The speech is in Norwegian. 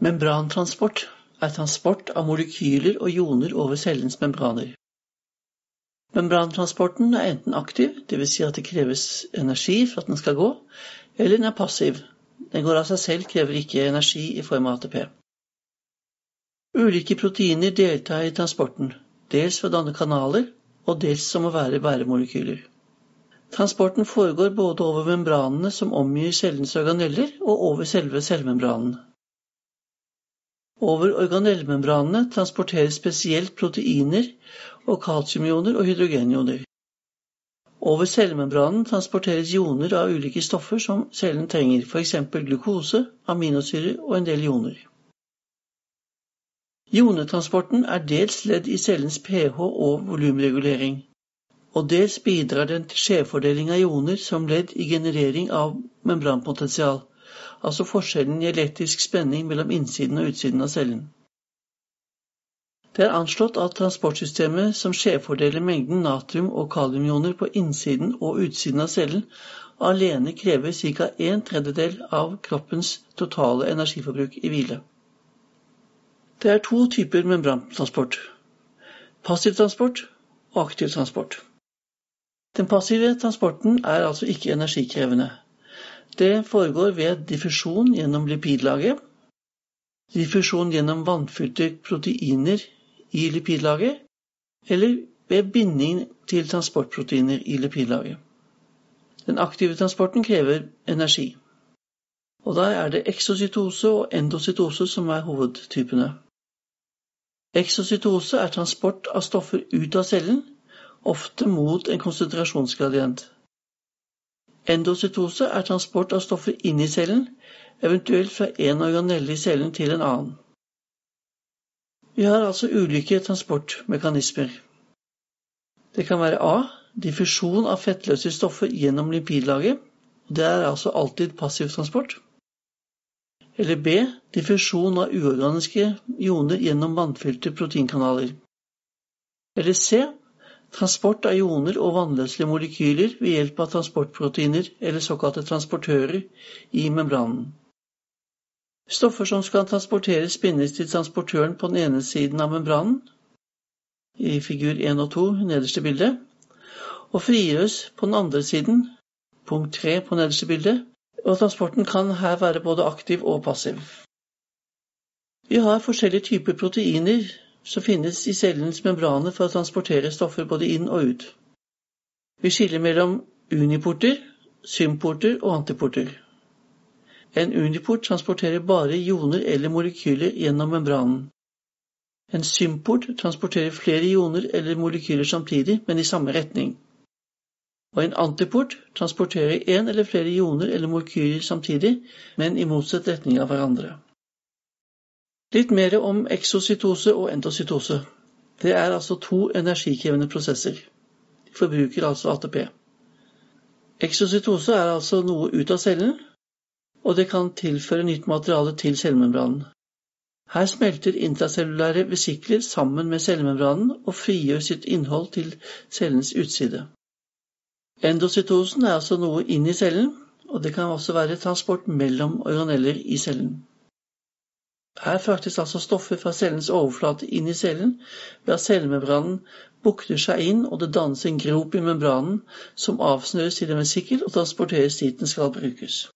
Membrantransport er transport av molekyler og ioner over cellens membraner. Membrantransporten er enten aktiv, det vil si at det kreves energi for at den skal gå, eller den er passiv. Den går av seg selv, krever ikke energi i form av ATP. Ulike proteiner deltar i transporten, dels ved å danne kanaler, og dels som å være bæremolekyler. Transporten foregår både over membranene som omgir cellens organeller, og over selve cellmembranen. Over organellmembranene transporteres spesielt proteiner og kalsiumioner og hydrogenioner. Over cellemembranen transporteres ioner av ulike stoffer som cellen trenger, for eksempel glukose, aminosyrer og en del ioner. Ionetransporten er dels ledd i cellens pH- og volumregulering, og dels bidrar den til skjevfordeling av ioner som ledd i generering av membranpotensial, altså forskjellen i elektrisk spenning mellom innsiden og utsiden av cellen. Det er anslått at transportsystemet som skjevfordeler mengden natrium- og kaliumioner på innsiden og utsiden av cellen alene krever ca. 1/3 av kroppens totale energiforbruk i hvile. Det er to typer membrantransport: passiv transport og aktiv transport. Den passive transporten er altså ikke energikrevende. Det foregår ved diffusjon gjennom lipidlaget, diffusjon gjennom vannfylte proteiner i lipidlaget, eller ved binding til transportproteiner i lipidlaget. Den aktive transporten krever energi, og da er det eksocytose og endocytose som er hovedtypene. Eksocytose er transport av stoffer ut av cellen, ofte mot en konsentrasjonsgradient. Endocytose er transport av stoffer inn i cellen, eventuelt fra en organelle i cellen til en annen. Vi har altså ulike transportmekanismer. Det kan være A, diffusjon av fettløse stoffer gjennom lipidlaget, og det er altså alltid passiv transport. Eller B, diffusjon av uorganiske ioner gjennom vannfylte proteinkanaler. Eller C, transport av ioner og vannløselige molekyler ved hjelp av transportproteiner eller såkalte transportører i membranen. Stoffer som skal transporteres bindes til transportøren på den ene siden av membranen, i figur 1 og 2 nederste bilde, og frigjøres på den andre siden, punkt 3 på nederste bilde, og transporten kan her være både aktiv og passiv. Vi har forskjellige typer proteiner som finnes i cellens membraner for å transportere stoffer både inn og ut. Vi skiller mellom uniporter, symporter og antiporter. En uniport transporterer bare ioner eller molekyler gjennom membranen. En symport transporterer flere ioner eller molekyler samtidig, men i samme retning. Og en antiport transporterer en eller flere ioner eller molekyler samtidig, men i motsatt retning av hverandre. Litt mer om eksocytose og endocytose. Det er altså to energikrevende prosesser. De forbruker altså ATP. Eksocytose er altså noe ut av cellen, og det kan tilføre nytt materiale til cellemembranen. Her smelter intracellulære vesikler sammen med cellemembranen og frigjør sitt innhold til cellens utside. Endocytosen er altså noe inn i cellen, og det kan også være transport mellom organeller i cellen. Her fraktes altså stoffer fra cellens overflate inn i cellen ved at cellemembranen bukter seg inn, og det dannes en grop i membranen som avsnøres til en vesikkel og transporteres dit den skal brukes.